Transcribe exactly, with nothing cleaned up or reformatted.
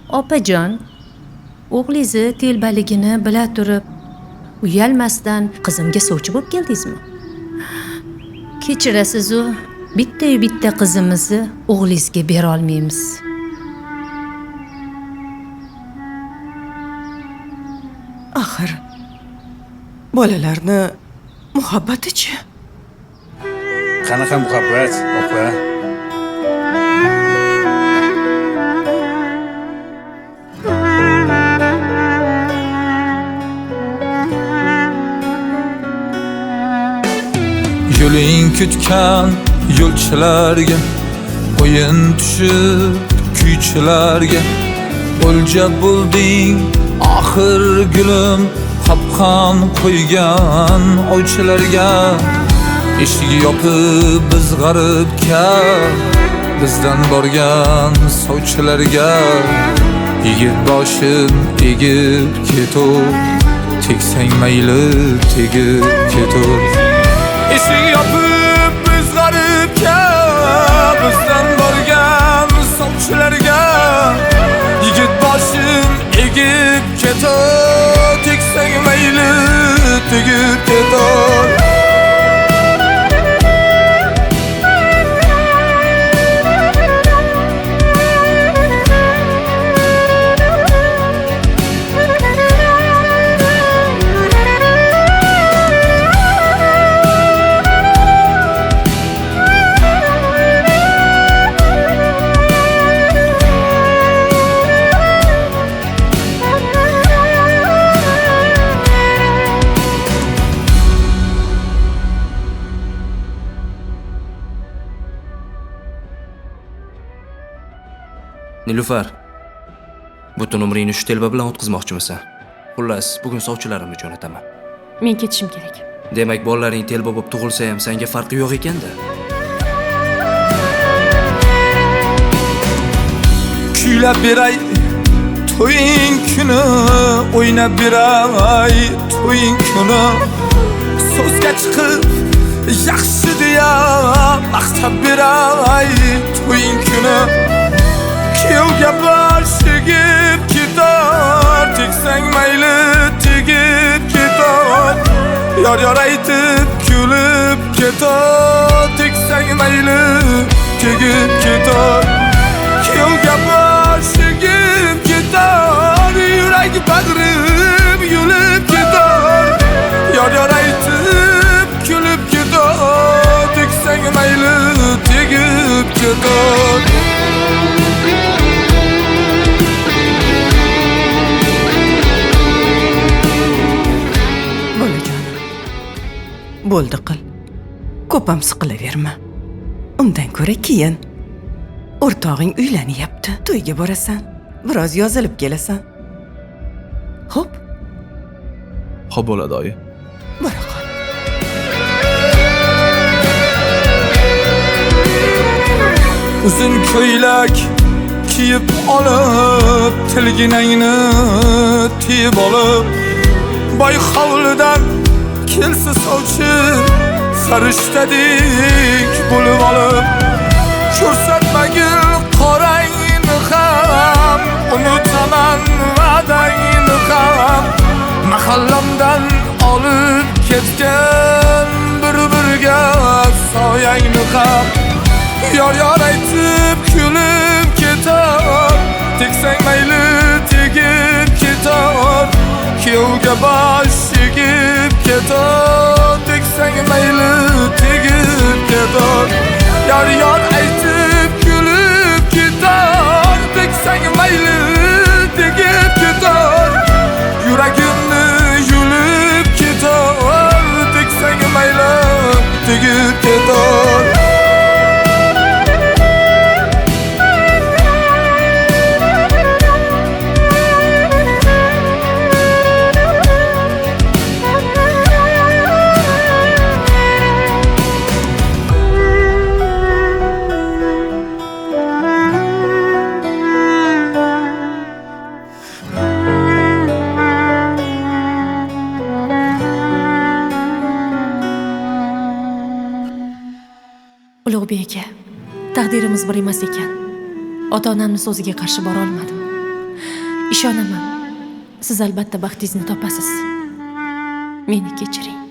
Opajon, o'g'lingizni telbaligini bila turib, uyalmasdan qizimga sovchi bo'lib keldingizmi? Kechirasiz-u, bitta-yu bitta qizimizni o'g'lingizga bera olmaymiz. Axir bolalarni muhabbati-chi? Qanaqa muhabbat, opa? Yo'ling kutgan yo'lchilarga, o'yin tushib kuychilarga, o'lja bo'lding oxir gulim, qopqon qo'ygan ovchilarga. Eshigi yopib biz g'aribga, bizdan borgan sovchilarga. Yigit boshin egib ketur, tegsang mayli tegib ketur. Eshigi yopib biz g'aribga, bizdan borgan sovchilarga. Yigit boshin egib ketur, tegsang mayli tegib ketur. Nilufar, butun umringni shu telba bilan o'tkazmoqchimisan? Xullas, bugun sovchilarimni jo'nataman. Men ketishim kerak. Demak, bolalaring telba bo'lib tug'ilsa ham senga farqi yo'q ekanda. Kuylab beray to'ying kuni, o'ynab beray to'ying kuni. So'zga chiqib yaxshi deya maqtab beray to'ying kuni. Kuyovga bosh tegib ketar, tegsang mayli tegib ketar. Yor yor aytib kulib ketar, tegsang mayli tegib ketar. Kuyovga bosh tegib ketar, yuragi bag'rim yulib ketar. Yor yor aytib kulib ketar, tegsang mayli tegib ketar. Bo'ldi qil. Ko'p ham siqilaverma. Undan ko'ra keyin o'rtog'ing uylanyapti. To'yga borasan, biroz yozilib kelasan. Xo'p? Xo'p bo'ladi, oyi. Bora qol. Uzun ko'ylak kiyib olib, tilginangni tiyib olib, boy hovlidan kelsa sovchi, farishtadek bo'lib olib, ko'rsatmagil qorangni ham, unutaman va'dangni ham. Mahallamdan olib ketgan bir-birga soyangni ham. Yor yor aytib kulib ketar, tegsang mayli tegib ketar. Kuyovga bosh tegib ketar, tegsang mayli tegib ketar. Yor yor aytib kulib ketar, tegsang mayli tegib ketar. Yuragimni yulib ketar, tegsang mayli tegib ketar. Ulug'bek aka, taqdirimiz bir emas ekan. Ota-onamning so'ziga qarshi bora olmadim. Ishonaman. Siz albatta baxtingizni topasiz. Meni kechiring.